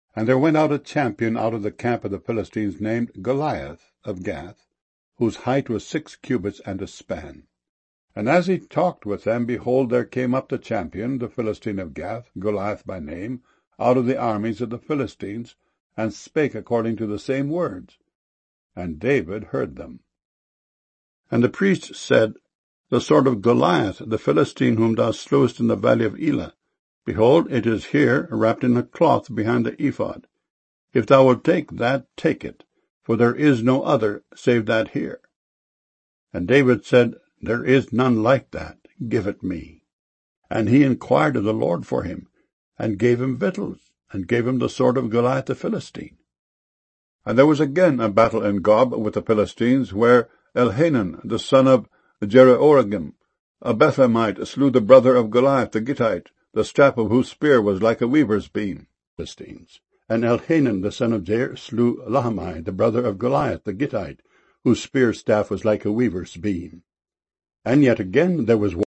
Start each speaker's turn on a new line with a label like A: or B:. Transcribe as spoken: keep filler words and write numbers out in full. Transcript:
A: And there went out a champion out of the camp of the Philistines, named Goliath of Gath, whose height was six cubits and a span. And as he talked with them, behold, there came up the champion, the Philistine of Gath, Goliath by name, out of the armies of the Philistines, and spake according to the same words. And David heard them. And the priest said, The sword of Goliath, the Philistine whom thou slewest in the valley of Elah, behold, it is here, wrapped in a cloth behind the ephod. If thou wilt take that, take it, for there is no other save that here. And David said, There is none like that, give it me. And he inquired of the Lord for him, and gave him victuals, and gave him the sword of Goliath the Philistine. And there was again a battle in Gob with the Philistines, where Elhanan, the son of Jeroregim, a Bethlehemite, slew the brother of Goliath the Gittite, the strap of whose spear was like a weaver's beam. Philistines. And Elhanan, the son of Jair, slew Lahmi, the brother of Goliath the Gittite, whose spear staff was like a weaver's beam. And yet again there was